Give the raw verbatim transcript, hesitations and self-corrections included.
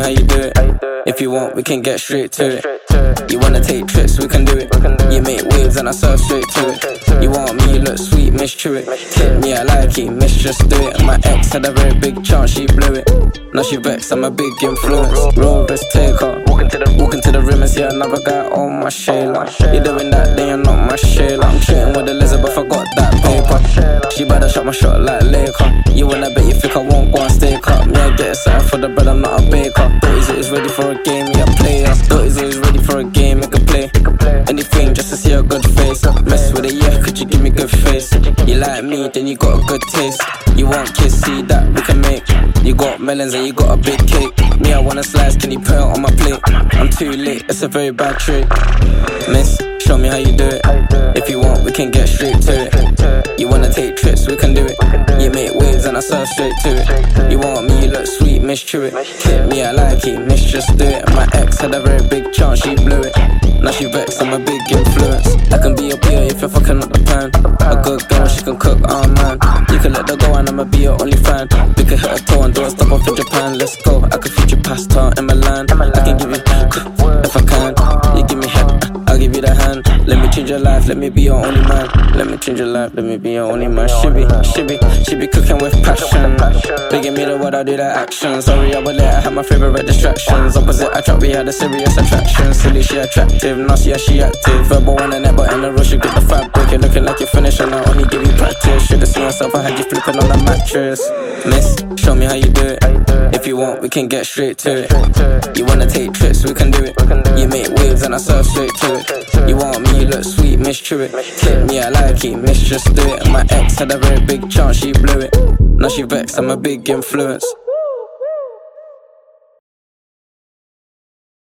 how you do it. If you want, we can get straight to it. You wanna take trips, we can do it. You make waves and I surf straight to it. You want me, you look sweet, miss chew it. Tip me, I like it, miss just do it. My ex had a very big chance, she blew it. Now she vexed, I'm a big influence. Roll risk taker, walking to the walking to the rim and see another guy on my Shayla. You doing that, then you're not my Shayla. I'm cheating with Elizabeth, I got that paper. She better shot my shot like Laker. You wanna bet you think I won't go and stay cut. Me, I get excited for the bread, I'm not a baker. Thought is ready for a game, yeah, player. Thought is ready for a game, make a play. Anything just to see a good face. Mess with it, yeah, could you give me good face? You like me, then you got a good taste. You want kids, see that we can make. You got melons and you got a big cake. Me, I wanna slice, can you put it on my plate? I'm too late, it's a very bad trick. Miss, show me how you do it. If you want, we can get straight to it. You wanna take trips, we can do it. You make waves and I surf straight to it. You want me, you look sweet, miss chew it. Tip me, I like it, miss just do it. My ex had a very big chance, she blew it. Now she vexed, I'm a big influence. I can be a beer if you're fucking up the pan. A good girl, she can cook, oh man. You can let her go and I'ma be your only fan. We can hit a toe and don't stop off in Japan. Let's go, I can feed you pasta in Milan. I can give you if I can. You give me head, I'll give you the hand. Let me change your life, let me be your only man. Let me change your life, let me be your only man. She be, she be, she be cooking with passion. Begging me the word, I do the action. Sorry, I was late, I had my favorite distractions. Opposite attract, we had a serious attraction. Silly, she attractive, nasty, yeah, she active. Verbal on the net, but in the rush, you get the fabric. You're looking like you're finished, and I only give you practice. Should've seen myself, I had you flipping on the mattress. Miss, show me how you do it. If you want, we can get straight to it. You wanna take trips, we can do it. You make waves and I surf straight to it. You want me, you look sweet, miss chew it. Tip me, I like it, miss just do it. My ex had a very big chance, she blew it. Now she vexed, I'm a big influence.